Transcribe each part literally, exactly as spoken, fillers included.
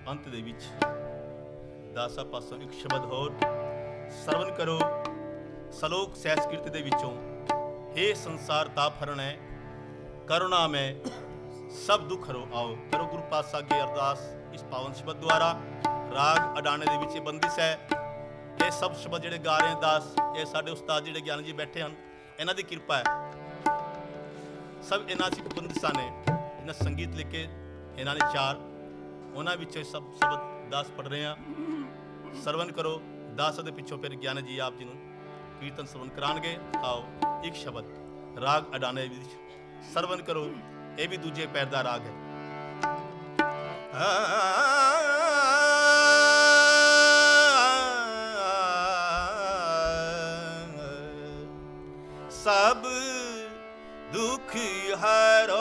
अंत दे विच दासा पासों एक शब्द होर सरवण करो सलोक सैस कीर्ति दे विचों। हे संसार ताप हरण है करुणा में सब दुख हरो आओ। करो गुरु पातशाह अगे अरदास इस पावन शब्द द्वारा। राग अडाने दे विच बंदिश है। ये सब शब्द जिहड़े गा रहे हैं दास, ये साडे उस्ताद जिहड़े ज्ञान जी बैठे हैं, इन्हां दी किरपा है। सब इन्हां च बंदिशां ने, इन्हां संगीत लिखे इन्हां ने चार, उन्हां विच सब शब्द दास पढ़ रहे हैं। सरवण करो दास दे पिछों फिर ज्ञान जी आप जी नूं कीर्तन सरवण कराणगे। आओ एक शब्द राग अडाने विच सरवण करो। ये भी दूजे पैर दा राग है। सब दुख हरो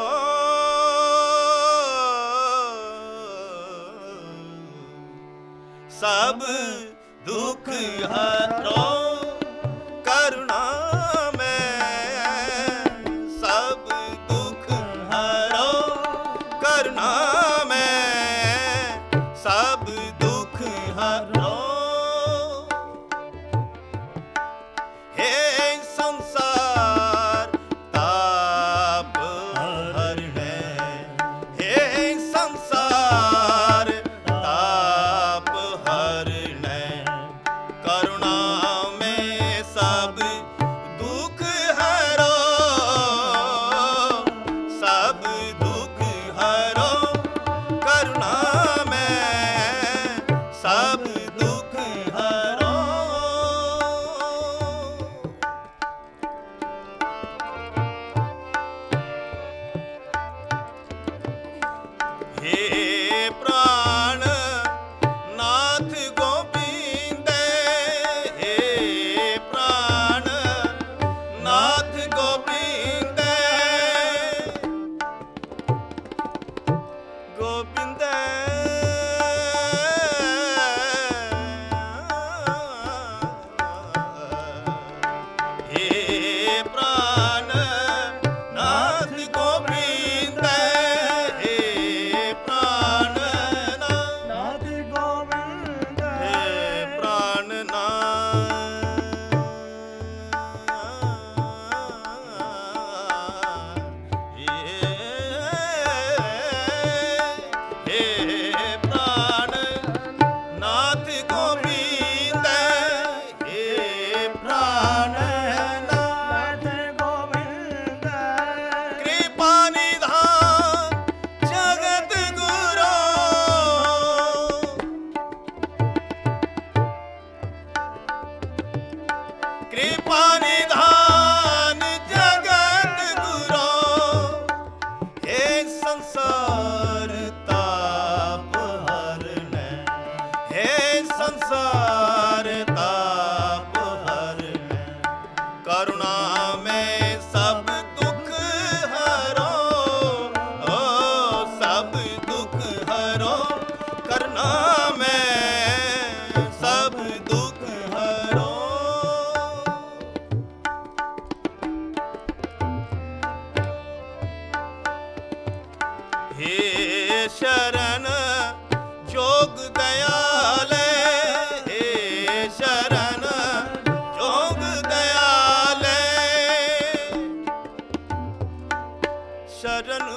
सब दुख हरो करुणा में सब दुख हरो करुणा में सब दुख हरो। हे संसार ताप हरणे, हे संसार ताप हरणे करुणा में सब दुख हरो सब दुख हरो करुणा में सब दुख हरो। हे प्राण नाथ गोविंद, हे प्राण नाथ गोविंद गोविंद हे प्राण नाथ गोविंद, हे प्राण नाथ गोविंद, हे प्राण हे प्राण नाथ गोविंद, हे प्राण नाथ गोविंद कृपा निधान जगत गुरो, कृपा निधान जगत गुरो। हे संसार ताप हरणे, हे संसार ताप हरणे करुणा में सब दुख हरो ओ सब दुख हरो करुणा में सब दुख हरो। हे शरण जोग दयाल, हे शरण जोग दयाल शरण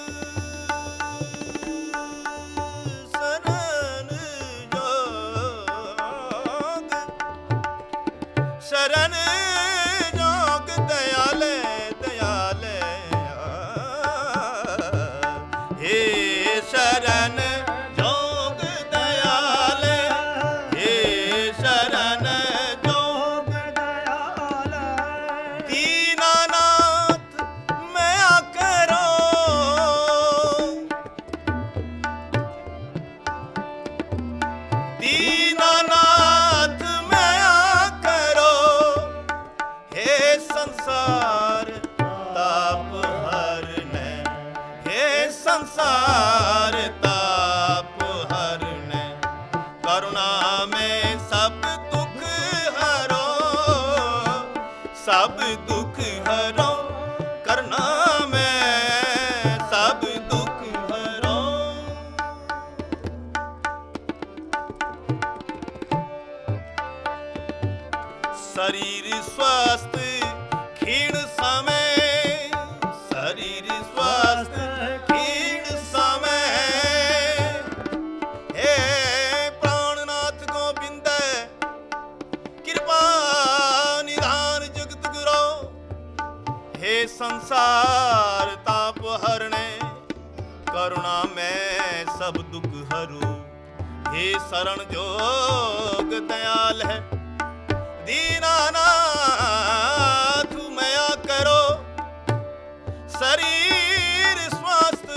शरण जोग शरण जोग दयाल दयाल हे शरण जोग दयाल, हे शरण जोग दयाल दीनानाथ मैं करो दीनानाथ मैं करो। हे संसार ताप हरणे, हे संसार ताप हरणे करुणा में सब दुख हरो सब दुख हरो करुणा में सब दुख हरो। संसार ताप हरणे, करुणा में सब दुख हरू। हे शरण जोग दयाल है, दीनानाथ मया करो। शरीर स्वस्थ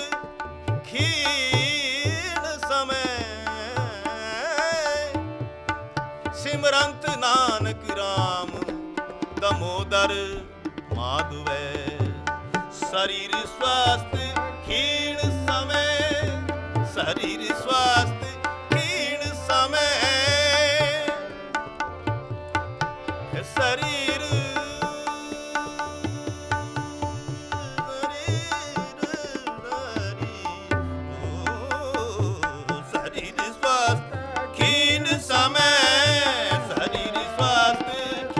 क्षीण समय, सिमरंत नानक राम दमोदर माधवे। शरीर स्वास्थ्य क्षीण समय, शरीर स्वास्थ्य क्षीण समय, शरीर शरीर स्वास्थ्य क्षीण समय, शरीर स्वास्थ्य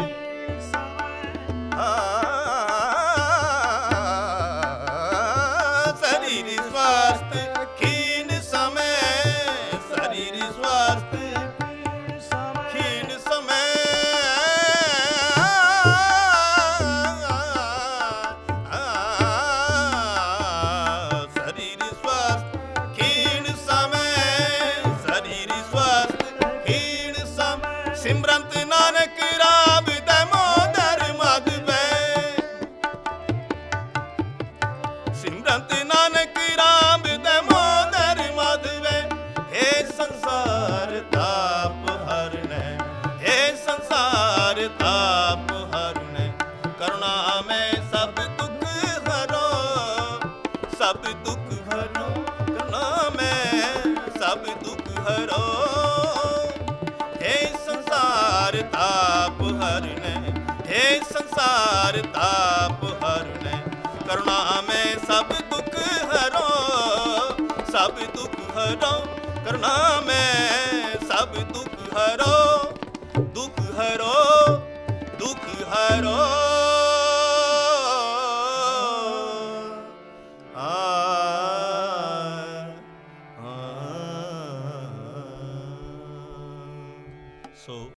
शरीर स्वास्थ्य क्षीण समय, शरीर स्वास्थ्य क्षीण समय, शरीर स्वास्थ्य क्षीण समय, शरीर स्वास्थ्य क्षीण समय। सिमरंत नानक राम दमोदर माधवे, सिमरंत नानक राम दमोदर माधवे। हे संसार ताप हरणे, हे संसार ताप हरणे, करुणा में सब दुख हरो, सब दुख हरो, करुणा में सब दुख हरो। हे संसार ताप हरणे, हे संसार ताप हरणे, करुणा में सब दुख हरो, सब दुख हरो, करुणा में सब दुख हरो, दुख हरो, दुख हरो।